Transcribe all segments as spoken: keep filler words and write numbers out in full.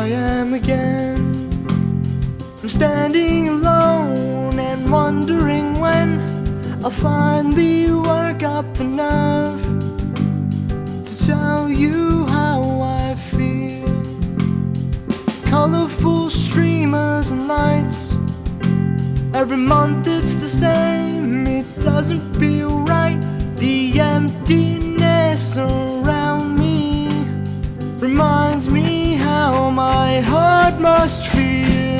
I am again. I'm standing alone and wondering when I'll finally work up the nerve to tell you how I feel. Colorful streamers and lights, every month it's the same. It doesn't feel right. The emptiness around me reminds me how my heart must feel.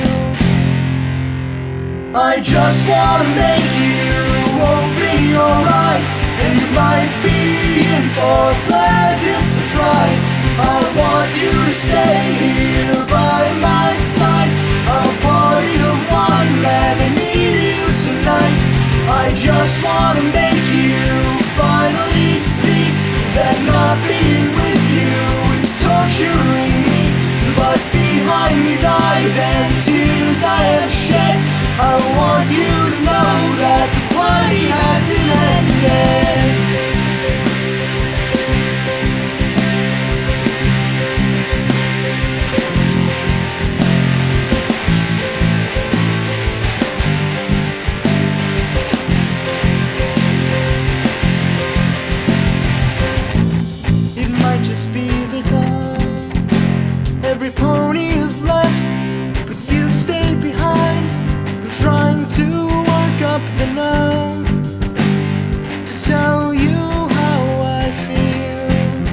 I just wanna make you open your eyes, and you might be in for a pleasant surprise. I want you to stay here by my side. I'm a party of one and I need you tonight. I just wanna make you finally see that not being with you is torturing me. But behind these eyes and tears I have shed, I want you to know that the party hasn't ended. It might just be the time. Every pony is left, but you stayed behind. Trying to work up the nerve to tell you how I feel.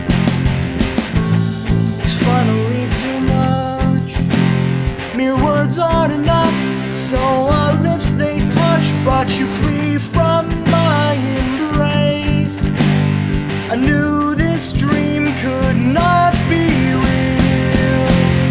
It's finally too much. Mere words aren't enough, so our lips they touch, but you flee from my embrace. I knew this dream could not be real.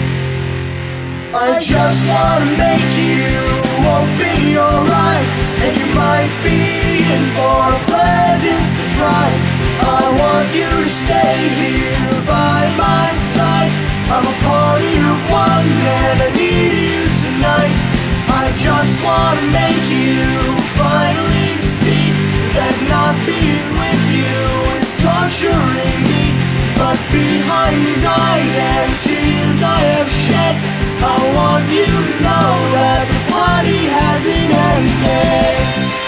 I just wanna make you open your eyes, and you might be in for a pleasant surprise. I want you to stay here by my side. I'm a party of one and I need you tonight. I just wanna make you finally see that not being with you is torturing me. But behind these eyes and tears I have shed, I want you to know that the party hasn't ended.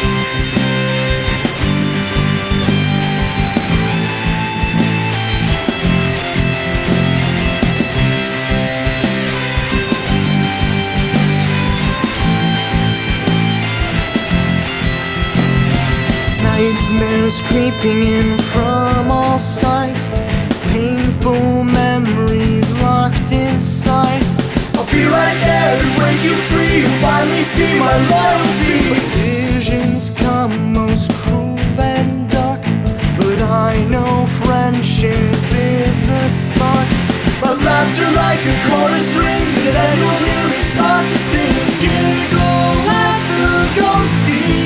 Nightmares creeping in from all sides, painful memories locked inside. I'll be right there to break you free and finally see my loyalty. But visions come most cruel and dark, but I know friendship is the spark. My laughter like a chorus rings, and then you'll hear me start to sing and giggle like the ghosty.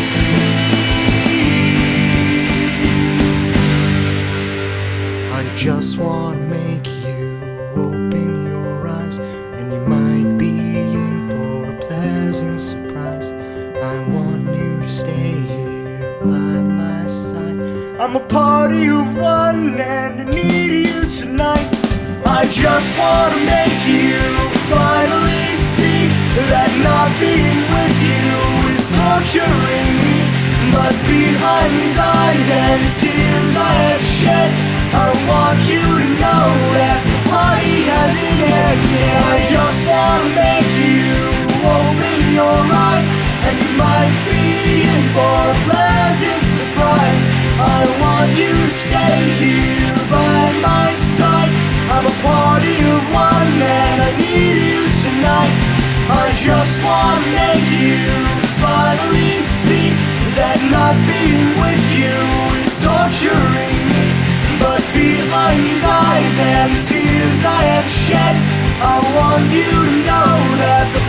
I just wanna make you open your eyes, and you might be in for a pleasant surprise. I want you to stay here by my side. I'm a party of one and I need you tonight. I just wanna make you finally see that not being with you is torturing me. But behind these eyes and the tears I have shed, I want you to know that the party hasn't ended. I just wanna make you open your eyes, and you might be in for a pleasant surprise. I want you to stay here by my side. I'm a party of one and I need you tonight. I just wanna make you finally see that not being with you is torturing me. But behind these eyes and the tears I have shed, I want you to know that the